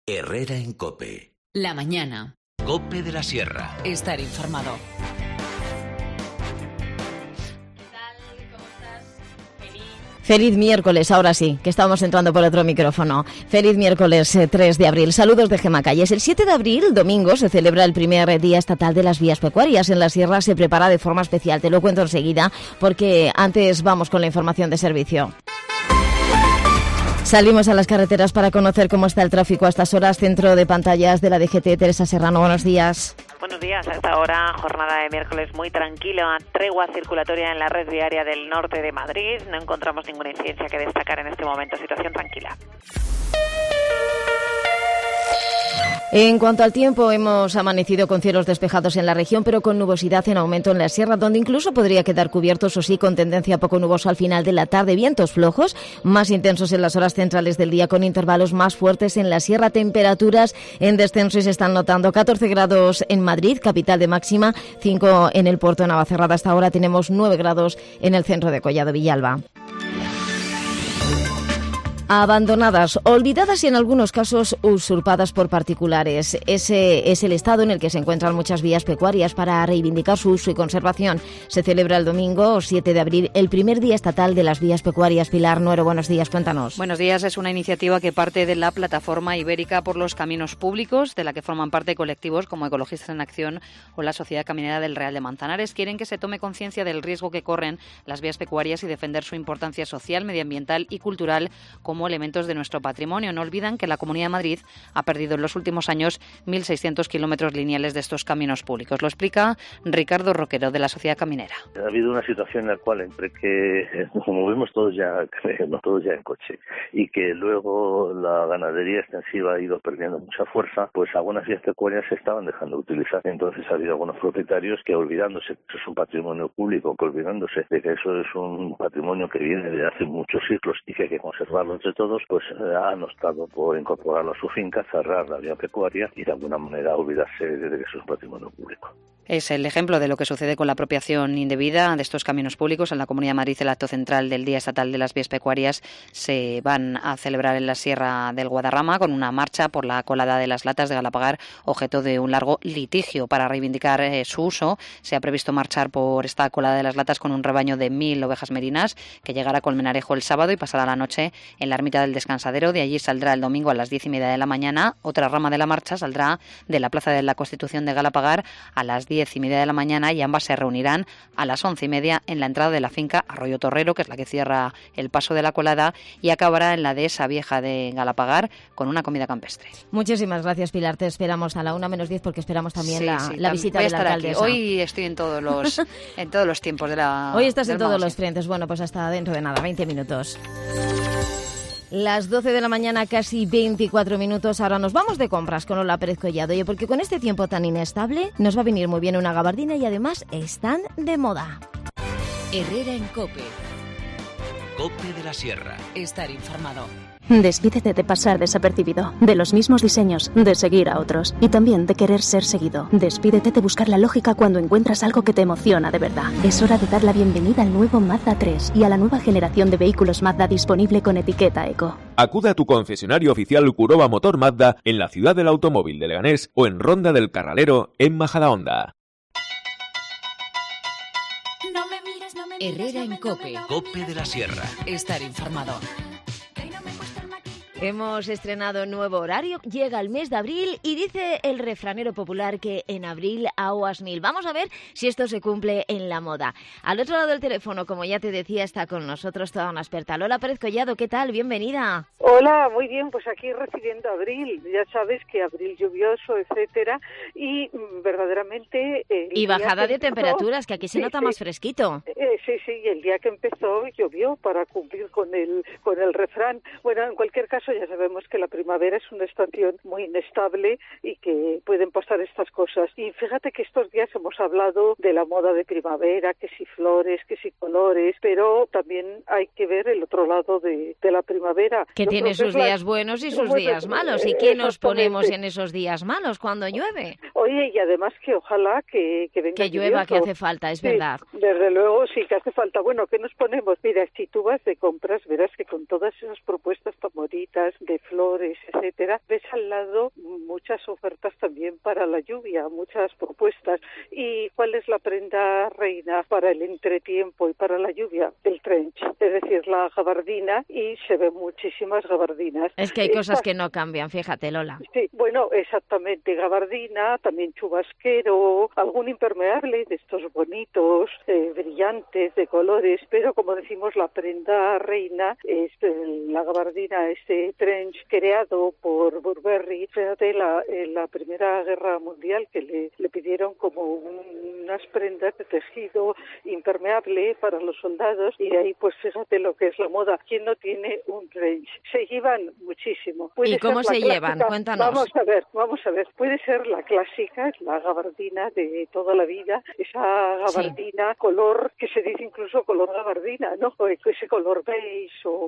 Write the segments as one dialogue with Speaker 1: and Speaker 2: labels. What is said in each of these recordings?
Speaker 1: Herrera en COPE.
Speaker 2: La mañana.
Speaker 1: COPE de la Sierra.
Speaker 2: Estar informado.
Speaker 3: Feliz miércoles, ahora sí, que estamos entrando por otro micrófono. Feliz miércoles 3 de abril. Saludos de Gemma Calles. El 7 de abril, domingo, se celebra el primer Día Estatal de las Vías Pecuarias. En la Sierra se prepara de forma especial. Te lo cuento enseguida, porque antes vamos con la información de servicio. Salimos a las carreteras para conocer cómo está el tráfico a estas horas. Centro de pantallas de la DGT, Teresa Serrano, buenos días.
Speaker 4: Buenos días, a esta hora, jornada de miércoles muy tranquila, tregua circulatoria en la red viaria del norte de Madrid. No encontramos ninguna incidencia que destacar en este momento, situación tranquila.
Speaker 3: En cuanto al tiempo, hemos amanecido con cielos despejados en la región, pero con nubosidad en aumento en la sierra, donde incluso podría quedar cubierto, eso sí, con tendencia poco nubosa al final de la tarde. Vientos flojos, más intensos en las horas centrales del día, con intervalos más fuertes en la sierra. Temperaturas en descenso y se están notando 14 grados en Madrid, capital de máxima, 5 en el puerto de Navacerrada. Hasta ahora tenemos 9 grados en el centro de Collado Villalba. Abandonadas, olvidadas y en algunos casos usurpadas por particulares. Ese es el estado en el que se encuentran muchas vías pecuarias. Para reivindicar su uso y conservación, se celebra el domingo 7 de abril el primer Día Estatal de las Vías Pecuarias. Pilar Nuero, buenos días, cuéntanos.
Speaker 5: Buenos días, es una iniciativa que parte de la Plataforma Ibérica por los Caminos Públicos, de la que forman parte colectivos como Ecologistas en Acción o la Sociedad Caminera del Real de Manzanares. Quieren que se tome conciencia del riesgo que corren las vías pecuarias y defender su importancia social, medioambiental y cultural como elementos de nuestro patrimonio. No olvidan que la Comunidad de Madrid ha perdido en los últimos años 1.600 kilómetros lineales de estos caminos públicos. Lo explica Ricardo Roquero, de la Sociedad Caminera.
Speaker 6: Ha habido una situación en la cual, entre que nos movemos todos ya en coche y que luego la ganadería extensiva ha ido perdiendo mucha fuerza, pues algunas vías pecuarias se estaban dejando de utilizar. Entonces ha habido algunos propietarios que, olvidándose que eso es un patrimonio público, que olvidándose de que eso es un patrimonio que viene de hace muchos siglos y que hay que conservarlo entre todos, pues han optado por incorporarlo a su finca, cerrar la vía pecuaria y de alguna manera olvidarse de que eso es un patrimonio público.
Speaker 5: Es el ejemplo de lo que sucede con la apropiación indebida de estos caminos públicos. En la Comunidad de Madrid, el acto central del Día Estatal de las Vías Pecuarias se van a celebrar en la Sierra del Guadarrama con una marcha por la colada de las latas de Galapagar, objeto de un largo litigio. Para reivindicar su uso, se ha previsto marchar por esta colada de las latas con un rebaño de 1.000 ovejas merinas que llegará a Colmenarejo el sábado y pasará la noche en la ermita del Descansadero. De allí saldrá el domingo a las 10:30 de la mañana. Otra rama de la marcha saldrá de la Plaza de la Constitución de Galapagar a las 10:30 de la mañana y ambas se reunirán a las 11:30 en la entrada de la finca Arroyo Torrero, que es la que cierra el paso de la colada, y acabará en la dehesa vieja de Galapagar con una comida campestre.
Speaker 3: Muchísimas gracias, Pilar. Te esperamos a la 1:10 porque esperamos también la visita de la alcaldesa.
Speaker 5: Hoy estoy en todos los tiempos de la...
Speaker 3: Hoy estás en todos los frentes. Bueno, pues hasta dentro de nada, 20 minutos. Las 12 de la mañana, casi 24 minutos. Ahora nos vamos de compras con Lola Pérez Collado. Oye, porque con este tiempo tan inestable nos va a venir muy bien una gabardina y además están de moda.
Speaker 2: Herrera en COPE.
Speaker 1: COPE de la Sierra.
Speaker 2: Estar informado.
Speaker 7: Despídete de pasar desapercibido, de los mismos diseños, de seguir a otros y también de querer ser seguido. Despídete de buscar la lógica cuando encuentras algo que te emociona de verdad. Es hora de dar la bienvenida al nuevo Mazda 3 y a la nueva generación de vehículos Mazda disponible con etiqueta Eco.
Speaker 8: Acude a tu concesionario oficial Curoba Motor Mazda en la ciudad del automóvil de Leganés o en Ronda del Carralero en Majadahonda.
Speaker 2: Herrera en COPE.
Speaker 1: COPE de la Sierra.
Speaker 2: Estar informado.
Speaker 3: Hemos estrenado nuevo horario, llega el mes de abril y dice el refranero popular que en abril aguas mil. Vamos a ver si esto se cumple en la moda. Al otro lado del teléfono, como ya te decía, está con nosotros toda una experta. Lola Pérez Collado, ¿qué tal? Bienvenida.
Speaker 9: Hola, muy bien, pues aquí recibiendo abril. Ya sabes que abril lluvioso, etcétera, y verdaderamente...
Speaker 3: Y bajada de temperaturas, que aquí se nota más fresquito.
Speaker 9: Sí, y el día que empezó llovió para cumplir con el refrán. Bueno, en cualquier caso ya sabemos que la primavera es una estación muy inestable y que pueden pasar estas cosas. Y fíjate que estos días hemos hablado de la moda de primavera, que si flores, que si colores, pero también hay que ver el otro lado de la primavera.
Speaker 3: Que tiene sus días buenos y sus días malos. ¿Y qué nos ponemos en esos días malos cuando llueve?
Speaker 9: Oye, y además que ojalá que venga
Speaker 3: que llueva,
Speaker 9: lluvioso.
Speaker 3: que hace falta, es verdad.
Speaker 9: Desde luego sí que hace falta. Bueno, ¿qué nos ponemos? Mira, si tú vas de compras, verás que con todas esas propuestas tan bonitas de flores, etcétera, ves al lado muchas ofertas también para la lluvia, muchas propuestas. ¿Y cuál es la prenda reina para el entretiempo y para la lluvia? El trench, es decir, la gabardina, y se ven muchísimas gabardinas.
Speaker 3: Es que hay cosas que no cambian, fíjate, Lola.
Speaker 9: Sí, bueno, exactamente, gabardina, también chubasquero, algún impermeable de estos bonitos, brillantes, de colores, pero como decimos, la prenda reina es la gabardina, este trench creado por Burberry. Fíjate, en la Primera Guerra Mundial, que le pidieron como unas prendas de tejido impermeable para los soldados, y ahí pues fíjate lo que es la moda. ¿Quién no tiene un trench? Se llevan muchísimo.
Speaker 3: ¿Y cómo se llevan? Cuéntanos.
Speaker 9: Vamos a ver. Puede ser la clásica, la gabardina de toda la vida, esa gabardina color, que se dice incluso color gabardina, ¿no? Ese color beige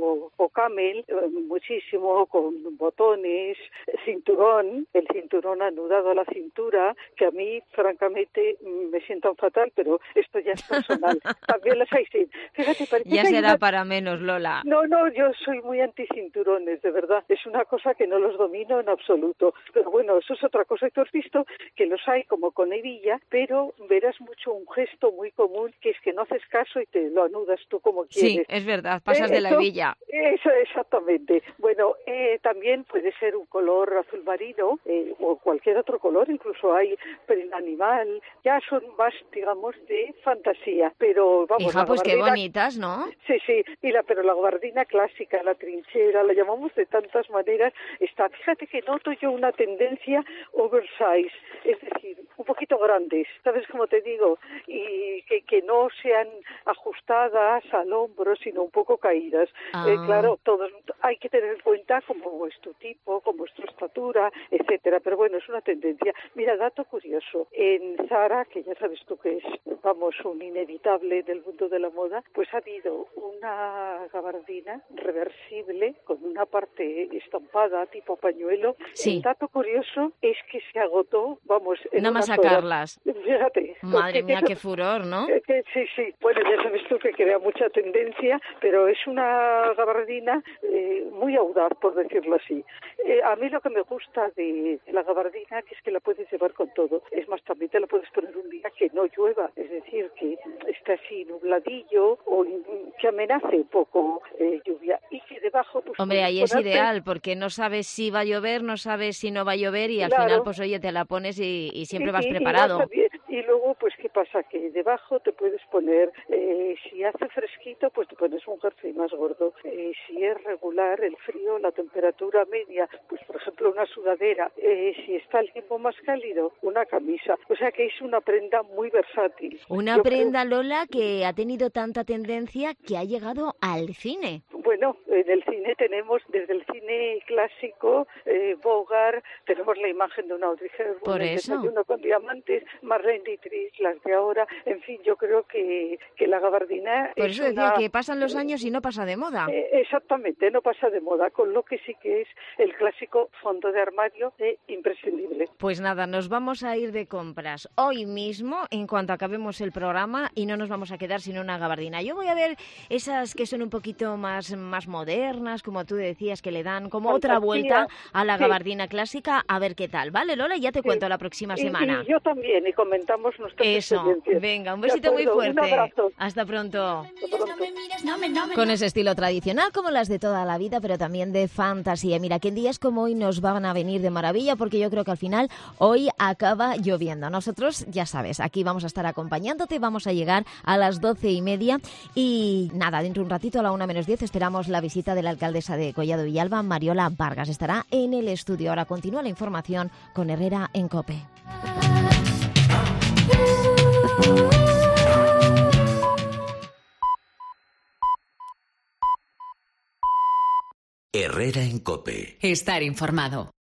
Speaker 9: o camel, muchísimo, con botones, cinturón, el cinturón anudado a la cintura, que a mí, francamente, me sientan fatal, pero esto ya es personal. También las hay sin. Fíjate,
Speaker 3: ya será para menos, Lola.
Speaker 9: No, yo soy muy anti-cinturones, de verdad. Es una cosa que no los domino en absoluto. Pero bueno, eso es otra cosa. Tú has visto que los hay como con hebilla, pero verás mucho un gesto muy común, que es que no haces caso y te lo anudas tú como quieres.
Speaker 3: Sí, es verdad, pasas de la hebilla.
Speaker 9: Eso, exactamente. Bueno, también puede ser un color azul marino o cualquier otro color, incluso hay prenda animal, ya son más, digamos, de fantasía, pero vamos...
Speaker 3: Hija, pues qué bonitas, ¿no?
Speaker 9: Sí, pero la gabardina clásica, la trinchera, la llamamos de tantas maneras, está. Fíjate que noto yo una tendencia oversize, es decir, un poquito grandes, ¿sabes cómo te digo? Y que no sean ajustadas al hombro, sino un poco caídas. Claro, todos hay que tener en cuenta cómo es tu tipo, cómo es tu estatura, etcétera, pero bueno, es una tendencia. Mira, dato curioso, en Zara, que ya sabes tú que es, vamos, un inevitable del mundo de la moda, pues ha habido una gabardina reversible con una parte estampada tipo pañuelo.
Speaker 3: Sí.
Speaker 9: El dato curioso es que se agotó, vamos, en
Speaker 3: nada más
Speaker 9: unas horas.
Speaker 3: Sacarlas.
Speaker 9: Fíjate.
Speaker 3: Madre mía, qué furor, ¿no?
Speaker 9: Sí. Bueno, ya sabes tú que crea mucha tendencia, pero es una gabardina muy audaz, por decirlo así. A mí lo que me gusta de la gabardina que es que la puedes llevar con todo. Es más, también te la puedes poner un día que no llueva, es decir, que esté así nubladillo o que amenace un poco lluvia. Y que debajo... Pues,
Speaker 3: hombre, ahí es ideal, porque no sabes si va a llover, no sabes si no va a llover y al final, pues oye, te la pones y siempre vas preparado.
Speaker 9: Y luego, pues, ¿qué pasa? Que debajo te puedes poner, si hace fresquito, pues te pones un jersey más gordo. Si es regular el frío, la temperatura media, pues, por ejemplo, una sudadera. Si está el tiempo más cálido, una camisa. O sea que es una prenda muy versátil.
Speaker 3: Una prenda, Lola, que ha tenido tanta tendencia que ha llegado al cine.
Speaker 9: Bueno, en el cine tenemos, desde el cine clásico, Bogart, tenemos la imagen de una Audrey Hepburn,
Speaker 3: por eso.
Speaker 9: El desayuno con diamantes, Marlene Dietrich, las de ahora, en fin, yo creo que la gabardina...
Speaker 3: Por eso decía que pasan los años y no pasa de moda.
Speaker 9: Exactamente, no pasa de moda, con lo que sí que es el clásico fondo de armario imprescindible.
Speaker 3: Pues nada, nos vamos a ir de compras hoy mismo, en cuanto acabemos el programa, y no nos vamos a quedar sin una gabardina. Yo voy a ver esas que son un poquito más modernas, como tú decías, que le dan como otra vuelta a la gabardina clásica, a ver qué tal, ¿vale, Lola? Ya te cuento la próxima semana.
Speaker 9: Y yo también, y comentamos nuestras experiencias.
Speaker 3: Venga, un besito muy fuerte.
Speaker 9: Un abrazo.
Speaker 3: Hasta pronto.
Speaker 9: Hasta pronto.
Speaker 3: Con ese estilo tradicional, como las de toda la vida, pero también de fantasía. Mira, que en días como hoy nos van a venir de maravilla, porque yo creo que al final hoy acaba lloviendo. Nosotros, ya sabes, aquí vamos a estar acompañándote, vamos a llegar a las 12:30 y nada, dentro de un ratito a la 1:10 esperamos la visita de la alcaldesa de Collado Villalba, Mariola Vargas. Estará en el estudio. Ahora continúa la información con Herrera en COPE.
Speaker 1: Herrera en COPE.
Speaker 2: Estar informado.